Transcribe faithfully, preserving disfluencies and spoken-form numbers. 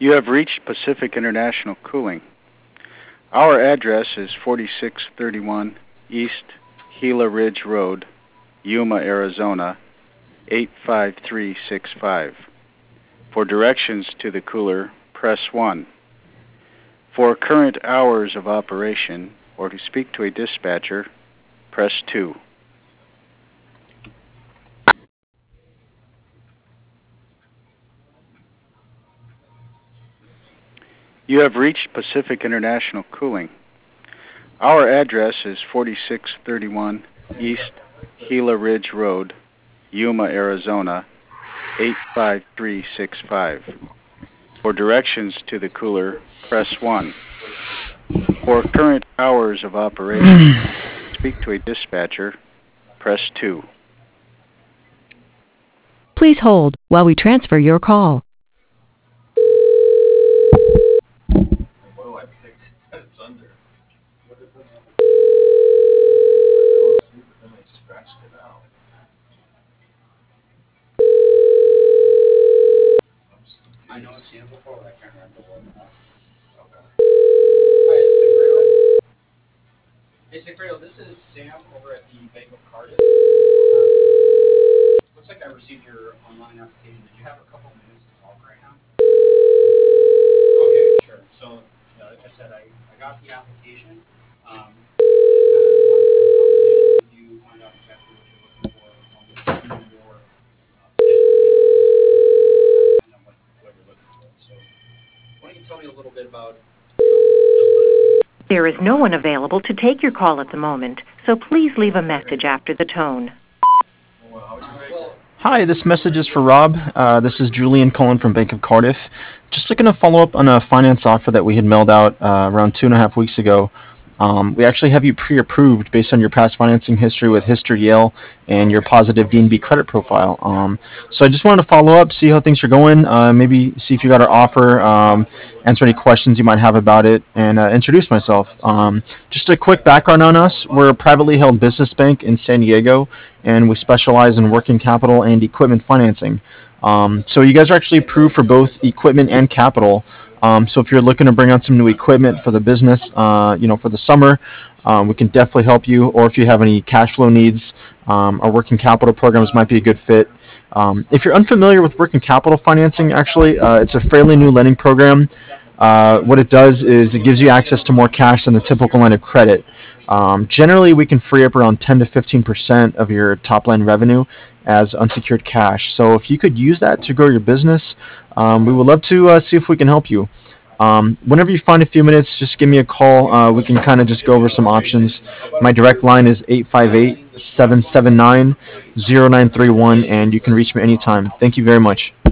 You have reached Pacific International Cooling. Our address is forty-six thirty-one East Gila Ridge Road, Yuma, Arizona, eight five three six five. For directions to the cooler, press one. For current hours of operation or to speak to a dispatcher, press two. You have reached Pacific International Cooling. Our address is forty-six thirty-one East Gila Ridge Road, Yuma, Arizona, eight five three six five. For directions to the cooler, press one. For current hours of operation, speak to a dispatcher, press two. Please hold while we transfer your call. What do I pick that it's under? Then I scratched it out. I know I've seen it before, but I can't remember what it was. Okay. Hi, is Sigfredo? Hey, Sigfredo, this is Sam over at the Bank of Cardiff. Um, looks like I received your online application. Did you have a couple minutes to talk right now? Okay, sure. So, uh, like I said, I, I got the application. Um, just kind of wanted to have a conversation with you, find out exactly what you're looking for, um, you know, more uh, position, kind of what, what you're looking for. So, why don't you tell me a little bit about There is no one available to take your call at the moment, so please leave a message after the tone. Hi, this message is for Rob. Uh, this is Julian calling from Bank of Cardiff. Just looking to follow up on a finance offer that we had mailed out uh, around two and a half weeks ago. Um, we actually have you pre-approved based on your past financing history with History Yale and your positive D N B credit profile. Um, so I just wanted to follow up, see how things are going, uh, maybe see if you got our offer, um, answer any questions you might have about it, and uh, introduce myself. Um, just a quick background on us. We're a privately held business bank in San Diego, and we specialize in working capital and equipment financing. Um, so you guys are actually approved for both equipment and capital. Um, so if you're looking to bring on some new equipment for the business, uh, you know, for the summer, um, we can definitely help you. Or if you have any cash flow needs, um, our working capital programs might be a good fit. Um, if you're unfamiliar with working capital financing, actually, uh, it's a fairly new lending program. Uh, what it does is it gives you access to more cash than the typical line of credit. Um, generally, we can free up around ten to fifteen percent of your top line revenue as unsecured cash. So if you could use that to grow your business, um, we would love to uh, see if we can help you. Um, whenever you find a few minutes, just give me a call. Uh, we can kind of just go over some options. My direct line is eight five eight, seven seven nine, zero nine three one, and you can reach me anytime. Thank you very much.